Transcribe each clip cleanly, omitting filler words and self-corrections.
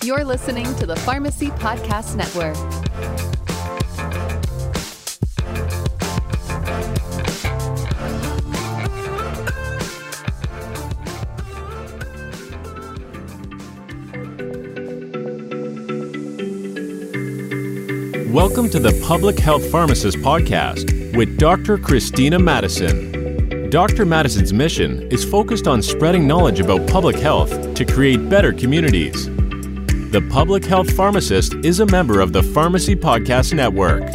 You're listening to the Pharmacy Podcast Network. Welcome to the Public Health Pharmacist Podcast with Dr. Christina Madison. Dr. Madison's mission is focused on spreading knowledge about public health to create better communities. The Public Health Pharmacist is a member of the Pharmacy Podcast Network.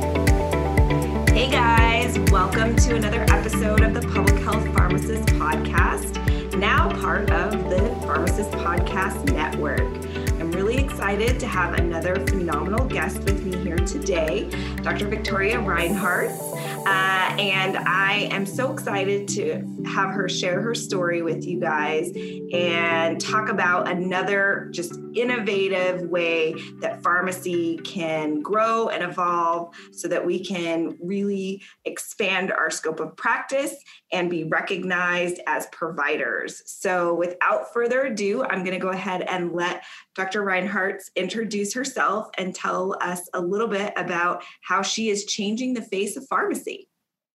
Hey guys, welcome to another episode of the Public Health Pharmacist Podcast, now part of the Pharmacist Podcast Network. I'm really excited to have another phenomenal guest with me here today, Dr. Victoria Reinhardt. And I am so excited to have her share her story with you guys and talk about another just innovative way that pharmacy can grow and evolve so that we can really expand our scope of practice and be recognized as providers. So without further ado, I'm going to go ahead and let Dr. Reinhardt introduce herself and tell us a little bit about how she is changing the face of pharmacy.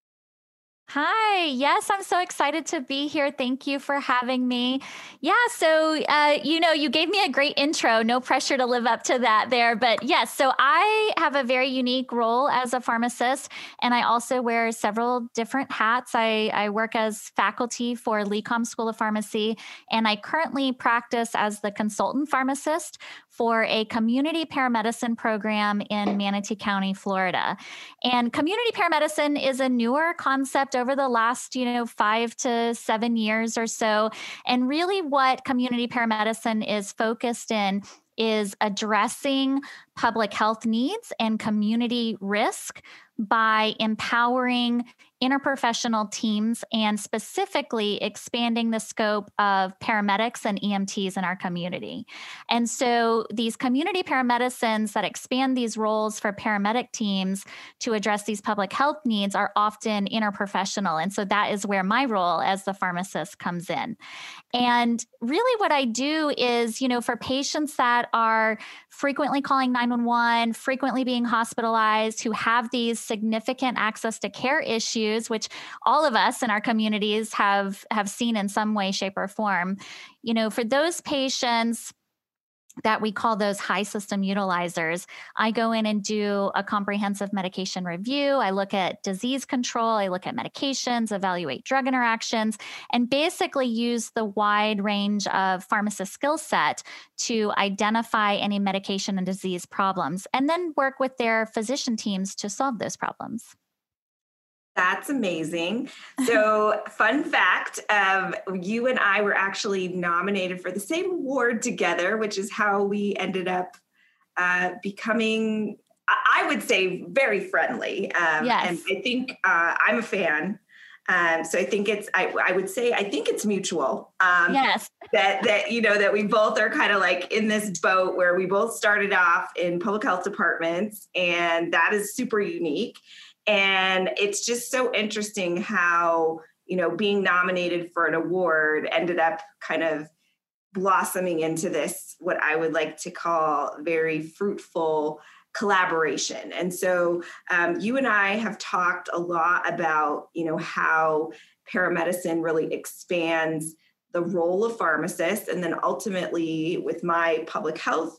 Hi. Yes, I'm so excited to be here. Thank you for having me. Yeah. So, you gave me a great intro. No pressure to live up to that there. But yes, so I have a very unique role as a pharmacist, and I also wear several different hats. I work as faculty for LECOM School of Pharmacy, and I currently practice as the consultant pharmacist for a community paramedicine program in Manatee County, Florida. And community paramedicine is a newer concept over the last, 5 to 7 years or so. And really what community paramedicine is focused in is addressing public health needs and community risk by empowering interprofessional teams and specifically expanding the scope of paramedics and EMTs in our community. And so these community paramedicines that expand these roles for paramedic teams to address these public health needs are often interprofessional. And so that is where my role as the pharmacist comes in. And really what I do is, for patients that are frequently calling 911, frequently being hospitalized, who have these significant access to care issues, which all of us in our communities have seen in some way, shape, or form, for those patients that we call those high system utilizers, I go in and do a comprehensive medication review. I look at disease control. I look at medications, evaluate drug interactions, and basically use the wide range of pharmacist skill set to identify any medication and disease problems, and then work with their physician teams to solve those problems. That's amazing. So fun fact, you and I were actually nominated for the same award together, which is how we ended up becoming, I would say, very friendly. Yes. And I think I'm a fan. So I think I would say it's mutual. Yes. that we both are kind of like in this boat where we both started off in public health departments, and that is super unique. And it's just so interesting how, being nominated for an award ended up kind of blossoming into this, what I would like to call very fruitful collaboration. And so you and I have talked a lot about, how paramedicine really expands the role of pharmacists. And then ultimately with my public health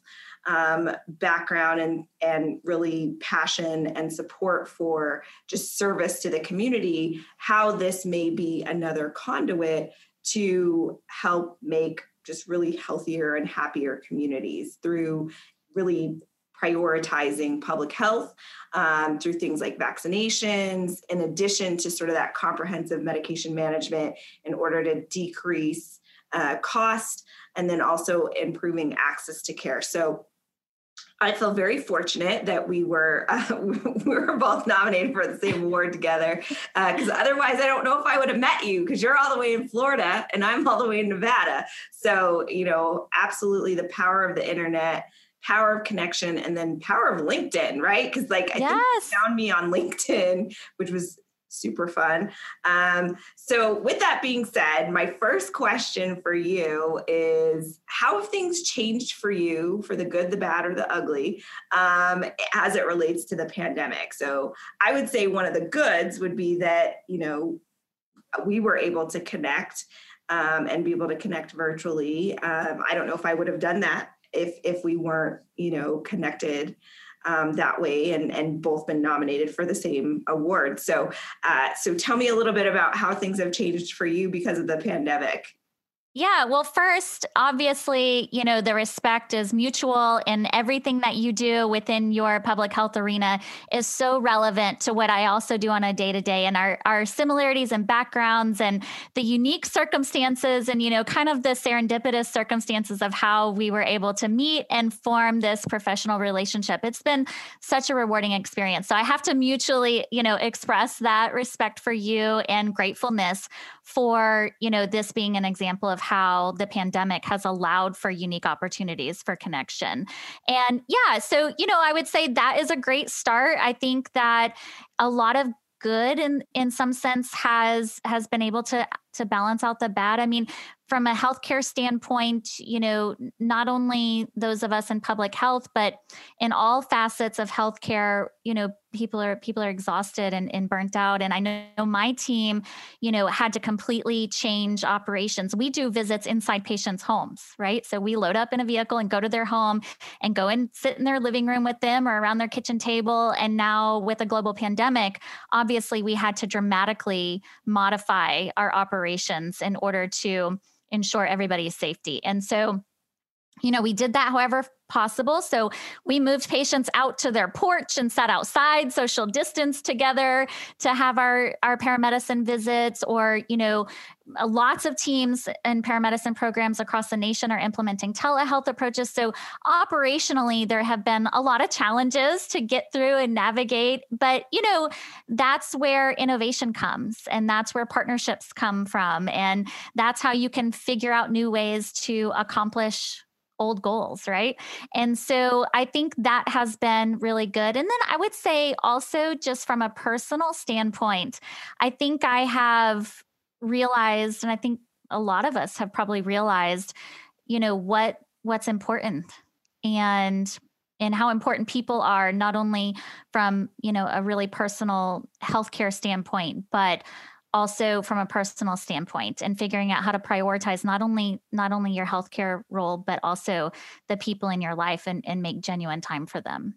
background and really passion and support for just service to the community, how this may be another conduit to help make just really healthier and happier communities through really prioritizing public health through things like vaccinations, in addition to sort of that comprehensive medication management in order to decrease cost, and then also improving access to care. So I feel very fortunate that we were both nominated for the same award together, because otherwise I don't know if I would have met you, because you're all the way in Florida and I'm all the way in Nevada. So, absolutely the power of the internet, power of connection, and then power of LinkedIn, right? Because I think you found me on LinkedIn, which was super fun. So with that being said, my first question for you is, how have things changed for you, for the good, the bad, or the ugly, as it relates to the pandemic? So I would say one of the goods would be that, we were able to connect and be able to connect virtually. I don't know if I would have done that if we weren't, connected that way and both been nominated for the same award. So tell me a little bit about how things have changed for you because of the pandemic. Yeah. Well, first, obviously, the respect is mutual, and everything that you do within your public health arena is so relevant to what I also do on a day-to-day, and our similarities and backgrounds and the unique circumstances and, kind of the serendipitous circumstances of how we were able to meet and form this professional relationship. It's been such a rewarding experience. So I have to mutually, express that respect for you and gratefulness for, this being an example of how the pandemic has allowed for unique opportunities for connection. And yeah, so, I would say that is a great start. I think that a lot of good in some sense has been able to balance out the bad. I mean, from a healthcare standpoint, not only those of us in public health, but in all facets of healthcare, people are exhausted and burnt out. And I know my team, had to completely change operations. We do visits inside patients' homes, right? So we load up in a vehicle and go to their home and go and sit in their living room with them or around their kitchen table. And now with a global pandemic, obviously we had to dramatically modify our operations in order to ensure everybody's safety. And so, we did that however possible. So we moved patients out to their porch and sat outside, social distance together to have our paramedicine visits, or, lots of teams and paramedicine programs across the nation are implementing telehealth approaches. So operationally, there have been a lot of challenges to get through and navigate, but, that's where innovation comes, and that's where partnerships come from. And that's how you can figure out new ways to accomplish old goals, right? And so I think that has been really good. And then I would say also, just from a personal standpoint, I think I have realized, and I think a lot of us have probably realized, what's important and how important people are, not only from, a really personal healthcare standpoint, but also from a personal standpoint, and figuring out how to prioritize not only your healthcare role, but also the people in your life and make genuine time for them.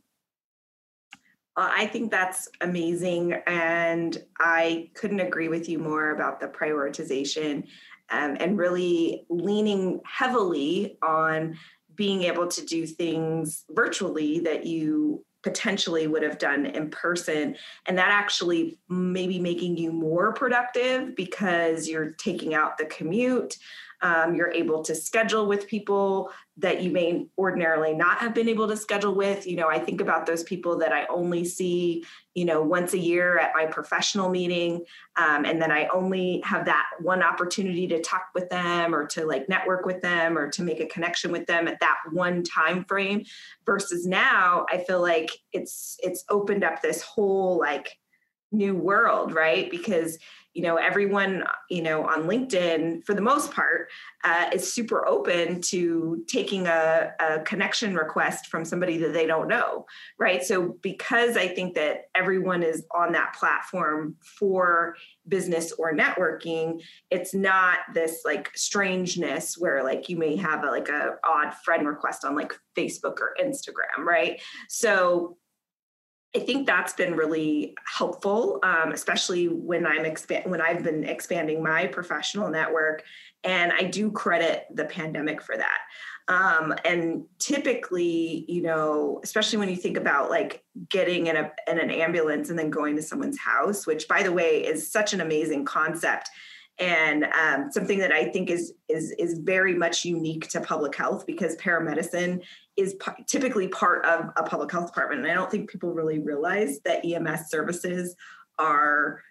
I think that's amazing. And I couldn't agree with you more about the prioritization, and really leaning heavily on being able to do things virtually that you potentially would have done in person, and that actually maybe making you more productive because you're taking out the commute. You're able to schedule with people that you may ordinarily not have been able to schedule with. I think about those people that I only see, once a year at my professional meeting. And then I only have that one opportunity to talk with them or to network with them or to make a connection with them at that one time frame, versus now I feel like it's opened up this whole new world, right? Because everyone, on LinkedIn, for the most part, is super open to taking a connection request from somebody that they don't know, right? So because I think that everyone is on that platform for business or networking, it's not this strangeness where you may have a odd friend request on Facebook or Instagram, right? So I think that's been really helpful, especially when I've been expanding my professional network, and I do credit the pandemic for that. And typically, especially when you think about getting in an ambulance and then going to someone's house, which, by the way, is such an amazing concept. And something that I think is very much unique to public health, because paramedicine is typically part of a public health department. And I don't think people really realize that EMS services are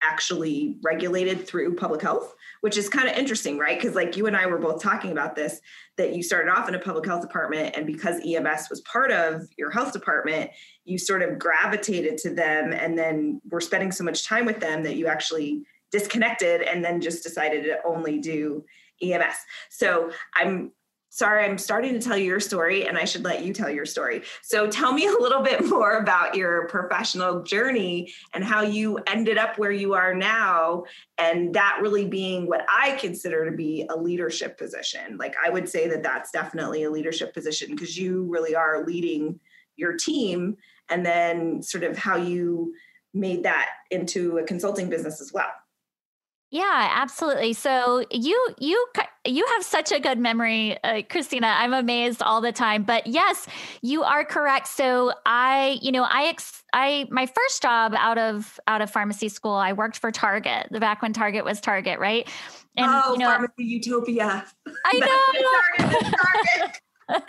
actually regulated through public health, which is kind of interesting, right? Because like you and I were both talking about this, that you started off in a public health department, and because EMS was part of your health department, you sort of gravitated to them, and then were spending so much time with them that you actually disconnected and then just decided to only do EMS. So I'm sorry, I'm starting to tell you your story, and I should let you tell your story. So tell me a little bit more about your professional journey and how you ended up where you are now, and that really being what I consider to be a leadership position. Like I would say that that's definitely a leadership position, because you really are leading your team, and then sort of how you made that into a consulting business as well. Yeah, absolutely. So you have such a good memory, Christina. I'm amazed all the time. But yes, you are correct. So my first job out of pharmacy school, I worked for Target, back when Target was Target, right? And pharmacy utopia. I know. Target.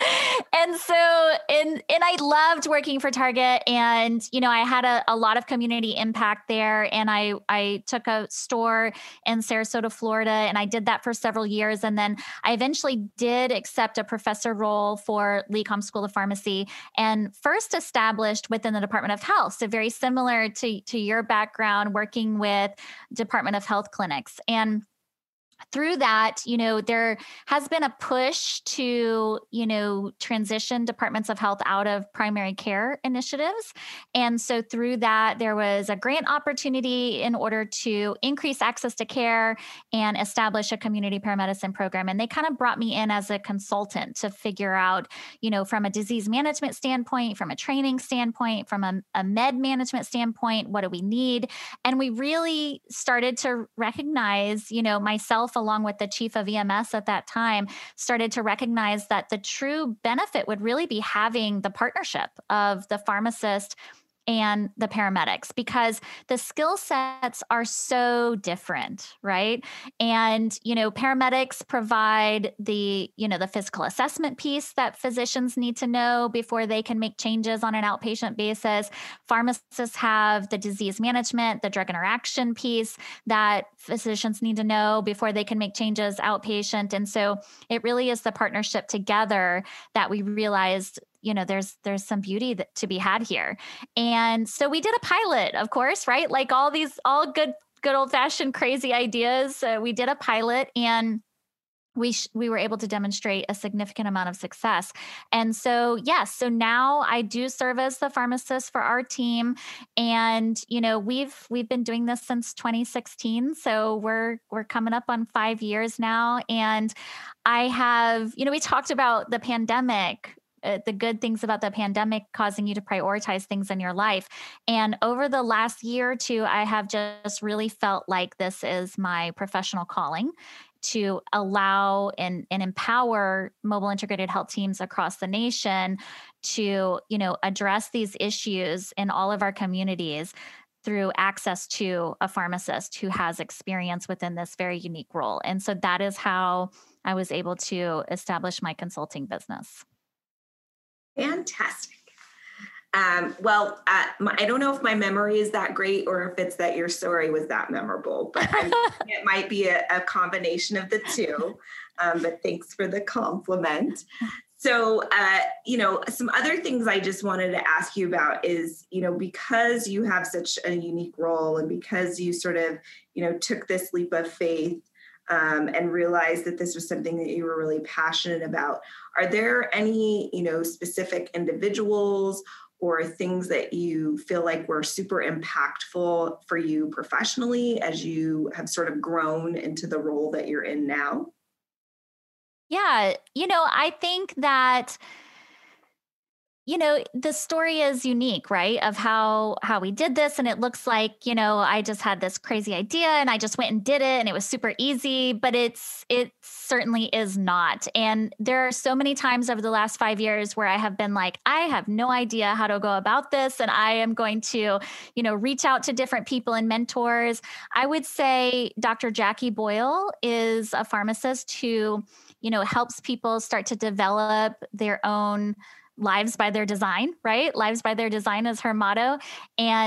And so, and I loved working for Target, and, I had a lot of community impact there. And I took a store in Sarasota, Florida, and I did that for several years. And then I eventually did accept a professor role for LECOM School of Pharmacy, and first established within the Department of Health. So very similar to your background, working with Department of Health clinics. And through that, there has been a push to, transition departments of health out of primary care initiatives. And so through that, there was a grant opportunity in order to increase access to care and establish a community paramedicine program. And they kind of brought me in as a consultant to figure out, from a disease management standpoint, from a training standpoint, from a med management standpoint, what do we need? And we really started to recognize, myself, along with the chief of EMS at that time, started to recognize that the true benefit would really be having the partnership of the pharmacist and the paramedics, because the skill sets are so different, right? And, paramedics provide the physical assessment piece that physicians need to know before they can make changes on an outpatient basis. Pharmacists have the disease management, the drug interaction piece that physicians need to know before they can make changes outpatient. And so it really is the partnership together that we realized there's some beauty to be had here. And so we did a pilot, of course, right? Like all good old fashioned crazy ideas. We did a pilot, and we were able to demonstrate a significant amount of success. And so, yes, so now I do serve as the pharmacist for our team. And, we've been doing this since 2016. So we're coming up on 5 years now. And I have, we talked about the pandemic, the good things about the pandemic causing you to prioritize things in your life. And over the last year or two, I have just really felt like this is my professional calling, to allow and empower mobile integrated health teams across the nation to, address these issues in all of our communities through access to a pharmacist who has experience within this very unique role. And so that is how I was able to establish my consulting business. Fantastic. I don't know if my memory is that great or if it's that your story was that memorable, but it might be a combination of the two. But thanks for the compliment. So, some other things I just wanted to ask you about is, because you have such a unique role, and because you sort of, took this leap of faith, and realized that this was something that you were really passionate about. Are there any, specific individuals or things that you feel like were super impactful for you professionally as you have sort of grown into the role that you're in now? Yeah, I think that the story is unique, right? Of how we did this. And it looks like, I just had this crazy idea and I just went and did it and it was super easy, but it certainly is not. And there are so many times over the last 5 years where I have been like, I have no idea how to go about this. And I am going to, reach out to different people and mentors. I would say Dr. Jackie Boyle is a pharmacist who, helps people start to develop their own lives by their design, right? Lives by their design is her motto. And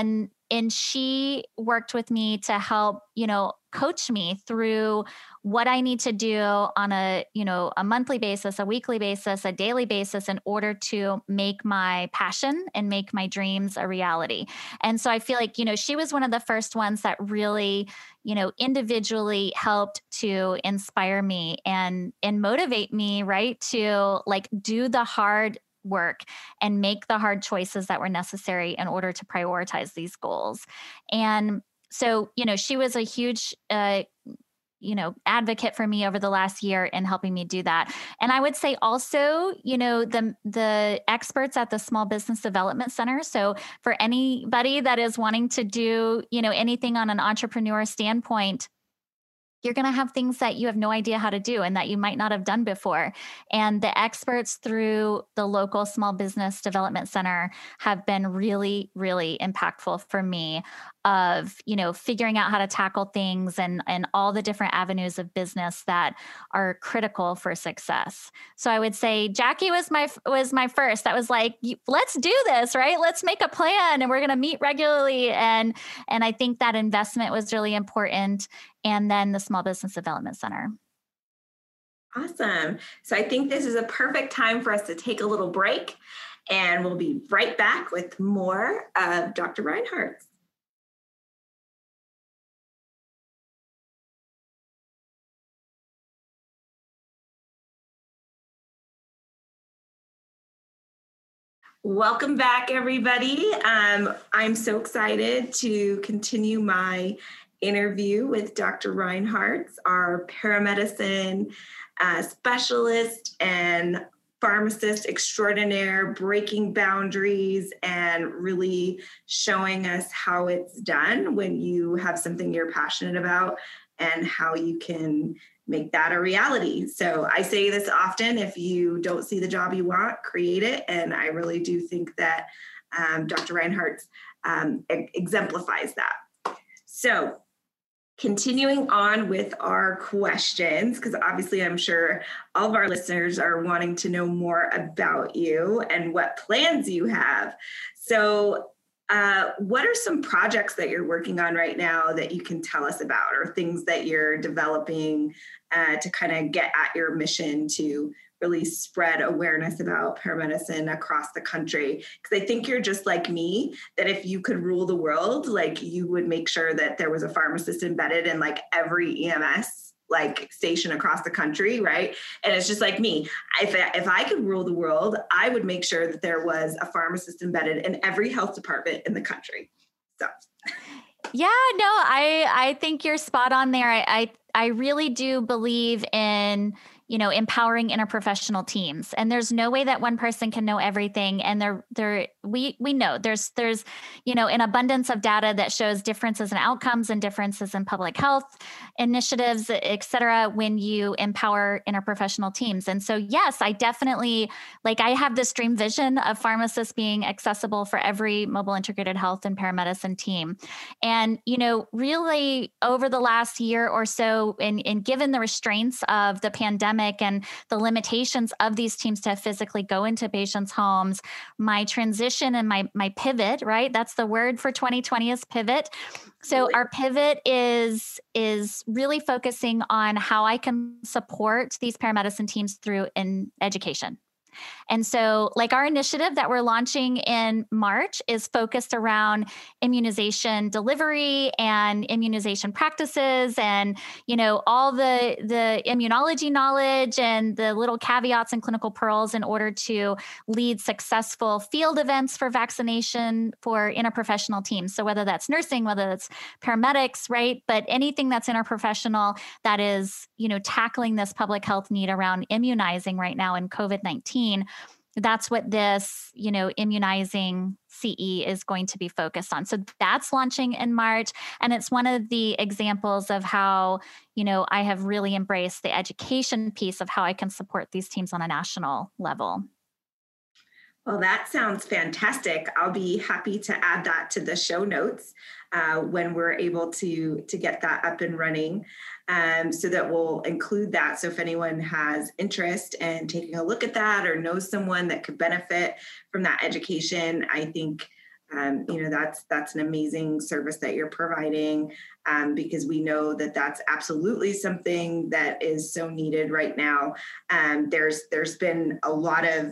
and she worked with me to help, coach me through what I need to do on a monthly basis, a weekly basis, a daily basis in order to make my passion and make my dreams a reality. And so I feel like, she was one of the first ones that really, individually helped to inspire me and motivate me, right, to like do the hard work and make the hard choices that were necessary in order to prioritize these goals. And so, she was a huge, advocate for me over the last year in helping me do that. And I would say also, the experts at the Small Business Development Center. So for anybody that is wanting to do, anything on an entrepreneur standpoint, you're going to have things that you have no idea how to do and that you might not have done before. And the experts through the local Small Business Development Center have been really, really impactful for me of, figuring out how to tackle things and all the different avenues of business that are critical for success. So I would say Jackie was my first. That was like, let's do this, right? Let's make a plan and we're going to meet regularly. And I think that investment was really important. And then the Small Business Development Center. Awesome. So I think this is a perfect time for us to take a little break, and we'll be right back with more of Dr. Reinhardt. Welcome back, everybody. I'm so excited to continue my interview with Dr. Reinhardt, our paramedicine specialist and pharmacist extraordinaire, breaking boundaries and really showing us how it's done when you have something you're passionate about and how you can make that a reality. So I say this often: if you don't see the job you want, create it. And I really do think that Dr. Reinhardt exemplifies that. So continuing on with our questions, because obviously I'm sure all of our listeners are wanting to know more about you and what plans you have. So what are some projects that you're working on right now that you can tell us about, or things that you're developing to kind of get at your mission to really spread awareness about paramedicine across the country? Because I think you're just like me, that if you could rule the world, like you would make sure that there was a pharmacist embedded in like every EMS like station across the country, right? And it's just like me. If I could rule the world, I would make sure that there was a pharmacist embedded in every health department in the country. So yeah, no, I think you're spot on there. I really do believe in, empowering interprofessional teams. And there's no way that one person can know everything. And we know there's, an abundance of data that shows differences in outcomes and differences in public health initiatives, et cetera, when you empower interprofessional teams. And so, yes, I definitely, I have this dream vision of pharmacists being accessible for every mobile integrated health and paramedicine team. And, really over the last year or so, and given the restraints of the pandemic and the limitations of these teams to physically go into patients' homes, my transition and my pivot, right? That's the word for 2020 is pivot. So our pivot is really focusing on how I can support these paramedicine teams through in education. And so our initiative that we're launching in March is focused around immunization delivery and immunization practices and, all the immunology knowledge and the little caveats and clinical pearls in order to lead successful field events for vaccination for interprofessional teams. So whether that's nursing, whether that's paramedics, right? But anything that's interprofessional that is, tackling this public health need around immunizing right now in COVID-19. That's what this, immunizing CE is going to be focused on. So that's launching in March. And it's one of the examples of how, I have really embraced the education piece of how I can support these teams on a national level. Well, that sounds fantastic. I'll be happy to add that to the show notes when we're able to get that up and running, so that we'll include that. So if anyone has interest in taking a look at that or knows someone that could benefit from that education, I think That's an amazing service that you're providing, because we know that that's absolutely something that is so needed right now. There's been a lot of,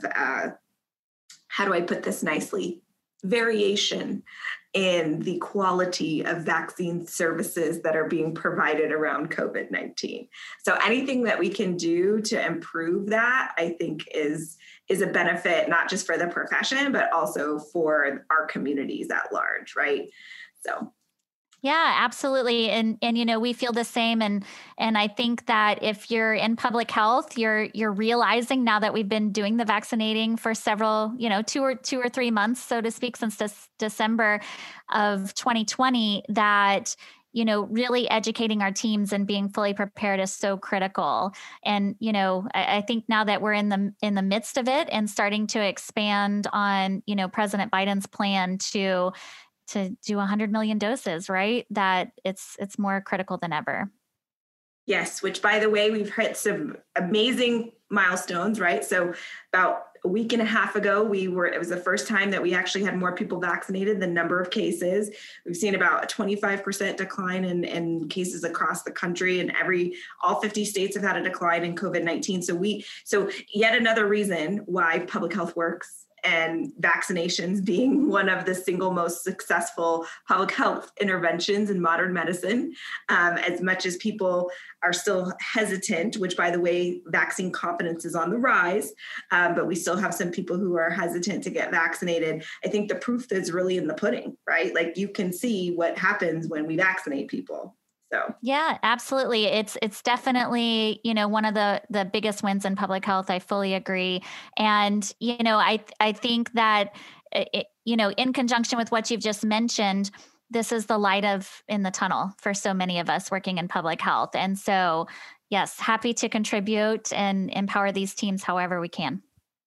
how do I put this nicely, variation in the quality of vaccine services that are being provided around COVID-19. So anything that we can do to improve that, I think is a benefit, not just for the profession, but also for our communities at large, right? So. Yeah, absolutely. And we feel the same. And I think that if you're in public health, you're realizing now that we've been doing the vaccinating for several, 2 or 3 months, so to speak, since December of 2020, that really educating our teams and being fully prepared is so critical. And, I think now that we're in the midst of it and starting to expand on, President Biden's plan to do 100 million doses, right? That it's more critical than ever. Yes, which, by the way, we've hit some amazing milestones, right? So about a week and a half ago, it was the first time that we actually had more people vaccinated than number of cases. We've seen about a 25% decline in cases across the country, and all 50 states have had a decline in COVID-19. So yet another reason why public health works, and vaccinations being one of the single most successful public health interventions in modern medicine. As much as people are still hesitant, which, by the way, vaccine confidence is on the rise, but we still have some people who are hesitant to get vaccinated. I think the proof is really in the pudding, right? Like, you can see what happens when we vaccinate people. So. Yeah, absolutely. It's definitely, one of the biggest wins in public health. I fully agree. And, I think that, in conjunction with what you've just mentioned, this is the light in the tunnel for so many of us working in public health. And so, yes, happy to contribute and empower these teams however we can.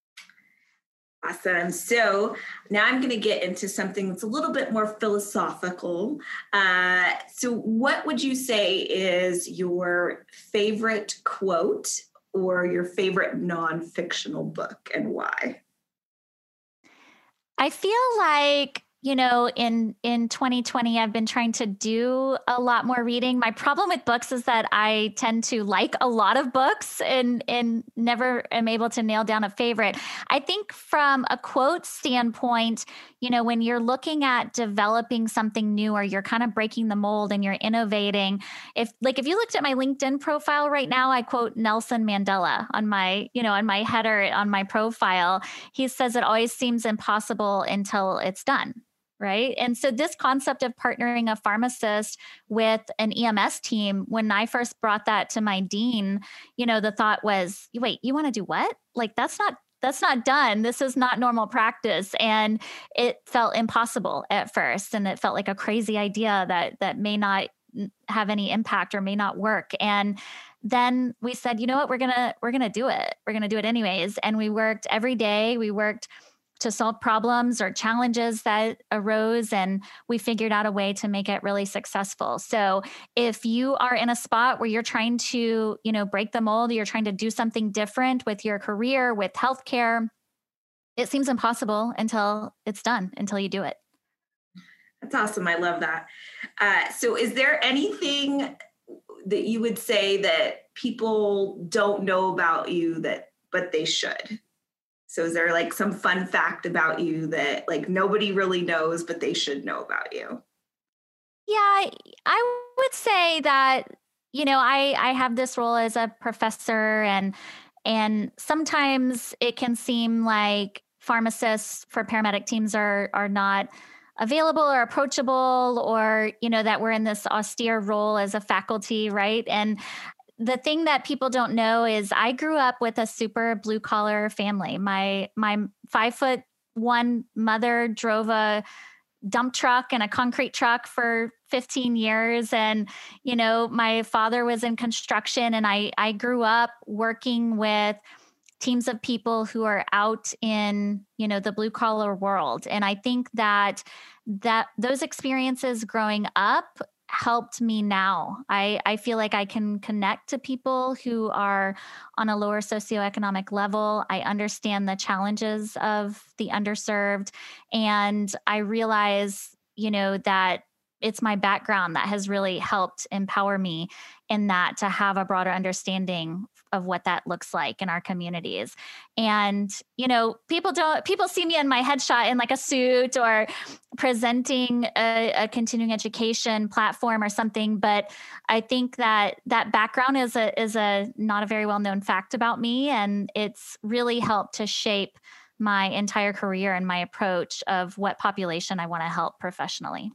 Awesome. So now I'm going to get into something that's a little bit more philosophical. So what would you say is your favorite quote or your favorite non-fictional book, and why? I feel like, in 2020, I've been trying to do a lot more reading. My problem with books is that I tend to like a lot of books and never am able to nail down a favorite. I think from a quote standpoint, when you're looking at developing something new, or you're kind of breaking the mold and you're innovating, if you looked at my LinkedIn profile right now, I quote Nelson Mandela on my header on my profile. He says it always seems impossible until it's done. Right. And so this concept of partnering a pharmacist with an EMS team, when I first brought that to my dean, the thought was, wait, you want to do what? Like, that's not done. This is not normal practice. And it felt impossible at first. And it felt like a crazy idea that may not have any impact or may not work. And then we said, you know what, we're going to do it. We're going to do it anyways. And we worked every day. We worked to solve problems or challenges that arose, and we figured out a way to make it really successful. So if you are in a spot where you're trying to, break the mold, you're trying to do something different with your career, with healthcare, it seems impossible until it's done, until you do it. That's awesome. I love that. So is there anything that you would say that people don't know about you but they should? So is there like some fun fact about you that like nobody really knows, but they should know about you? Yeah, I would say that, I have this role as a professor, and sometimes it can seem like pharmacists for paramedic teams are not available or approachable, or, that we're in this austere role as a faculty, right? And the thing that people don't know is I grew up with a super blue collar family. My 5'1" mother drove a dump truck and a concrete truck for 15 years. And, my father was in construction, and I grew up working with teams of people who are out in, the blue collar world. And I think that those experiences growing up helped me now. I feel like I can connect to people who are on a lower socioeconomic level. I understand the challenges of the underserved. And I realize, that it's my background that has really helped empower me in that, to have a broader understanding of what that looks like in our communities. And, people see me in my headshot in like a suit or presenting a continuing education platform or something. But I think that background is a not a very well known fact about me. And it's really helped to shape my entire career and my approach of what population I want to help professionally.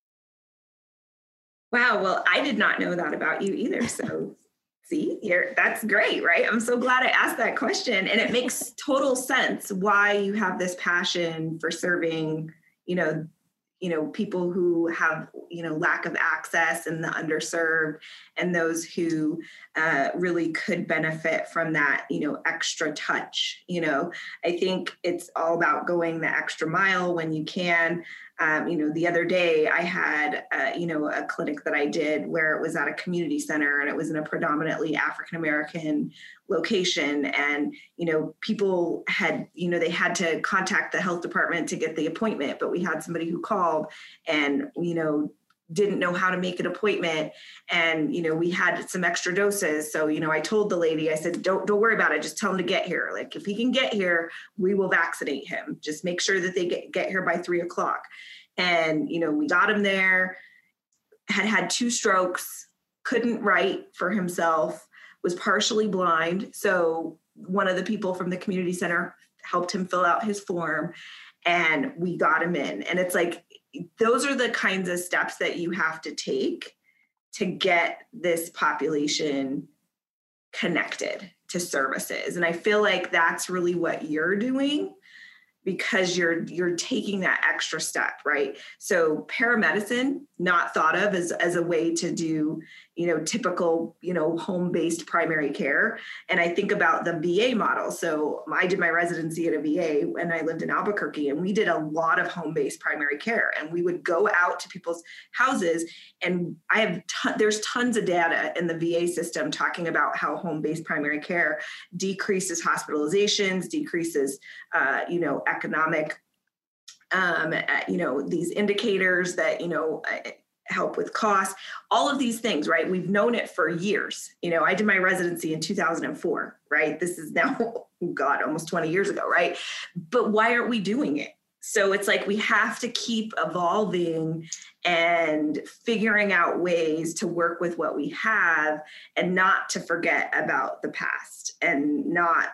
Wow. Well, I did not know that about you either. So see, that's great, right? I'm so glad I asked that question. And it makes total sense why you have this passion for serving, people who have, lack of access and the underserved, and those who really could benefit from that, extra touch. I think it's all about going the extra mile when you can. The other day I had, a clinic that I did where it was at a community center, and it was in a predominantly African-American location. And, people had, they had to contact the health department to get the appointment, but we had somebody who called and, didn't know how to make an appointment. And, we had some extra doses. So, I told the lady, I said, don't worry about it. Just tell him to get here. Like, if he can get here, we will vaccinate him. Just make sure that they get here by 3:00. And, we got him there, had 2 strokes, couldn't write for himself, was partially blind. So one of the people from the community center helped him fill out his form, and we got him in. And it's like, those are the kinds of steps that you have to take to get this population connected to services. And I feel like that's really what you're doing, because you're taking that extra step, right? So paramedicine, not thought of as a way to do, typical, home-based primary care. And I think about the VA model. So I did my residency at a VA and I lived in Albuquerque, and we did a lot of home-based primary care, and we would go out to people's houses. And there's tons of data in the VA system talking about how home-based primary care decreases hospitalizations, decreases, economic, these indicators that, help with costs, all of these things, right? We've known it for years. I did my residency in 2004, right? This is now, almost 20 years ago, right? But why aren't we doing it? So it's like, we have to keep evolving and figuring out ways to work with what we have, and not to forget about the past, and not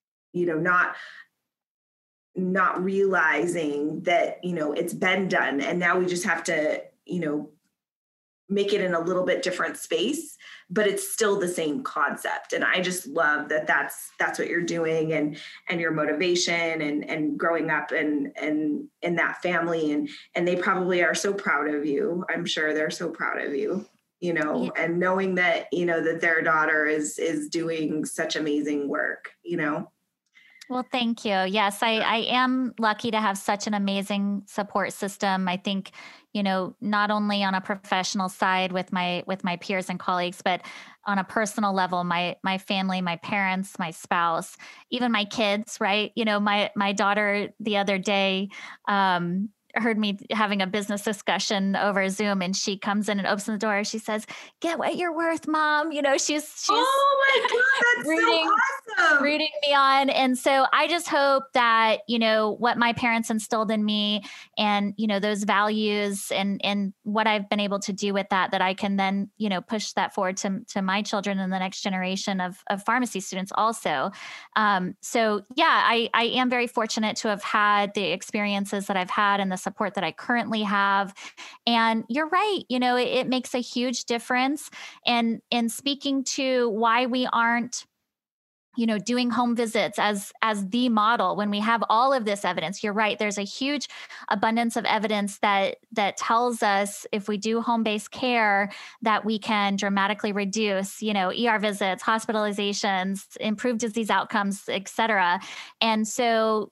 realizing that, it's been done. And now we just have to, make it in a little bit different space, but it's still the same concept. And I just love that that's what you're doing, and your motivation, and growing up and in that family. And they probably are so proud of you. I'm sure they're so proud of you, Yeah. and knowing that, that their daughter is doing such amazing work, Well, thank you. Yes, I am lucky to have such an amazing support system. I think, not only on a professional side with my peers and colleagues, but on a personal level, my family, my parents, my spouse, even my kids, right? My daughter the other day, heard me having a business discussion over Zoom, and she comes in and opens the door. She says, "Get what you're worth, Mom." She's oh my God, that's so awesome. Rooting me on. And so I just hope that, what my parents instilled in me, and, those values and what I've been able to do with that I can then, push that forward to my children and the next generation of pharmacy students also. So yeah, I am very fortunate to have had the experiences that I've had and the support that I currently have. And you're right, it makes a huge difference. And in speaking to why we aren't doing home visits as the model when we have all of this evidence. You're right. There's a huge abundance of evidence that tells us if we do home-based care that we can dramatically reduce, ER visits, hospitalizations, improve disease outcomes, et cetera. And so,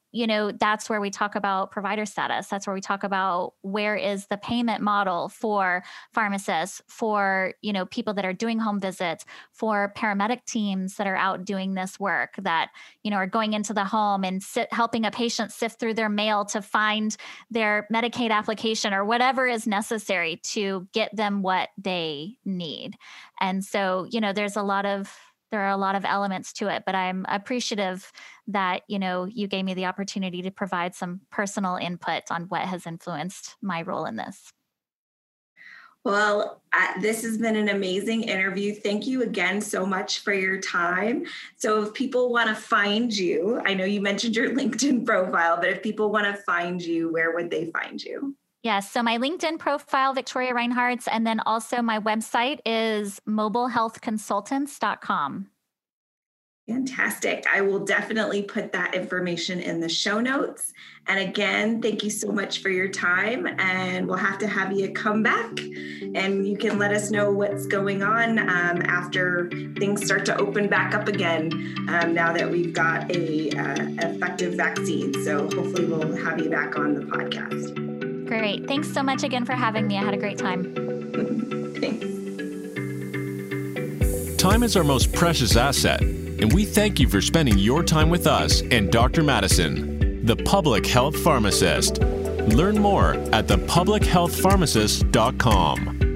that's where we talk about provider status. That's where we talk about where is the payment model for pharmacists, for, people that are doing home visits, for paramedic teams that are out doing this work that, are going into the home and helping a patient sift through their mail to find their Medicaid application or whatever is necessary to get them what they need. And so, there are a lot of elements to it, but I'm appreciative that, you gave me the opportunity to provide some personal input on what has influenced my role in this. Well, this has been an amazing interview. Thank you again so much for your time. So if people want to find you, I know you mentioned your LinkedIn profile, but if people want to find you, where would they find you? Yes. So my LinkedIn profile, Victoria Reinhartz, and then also my website is mobilehealthconsultants.com. Fantastic. I will definitely put that information in the show notes. And again, thank you so much for your time. And we'll have to have you come back and you can let us know what's going on after things start to open back up again, now that we've got a effective vaccine. So hopefully we'll have you back on the podcast. Great. Thanks so much again for having me. I had a great time. Thanks. Time is our most precious asset, and we thank you for spending your time with us and Dr. Madison, the Public Health Pharmacist. Learn more at thepublichealthpharmacist.com.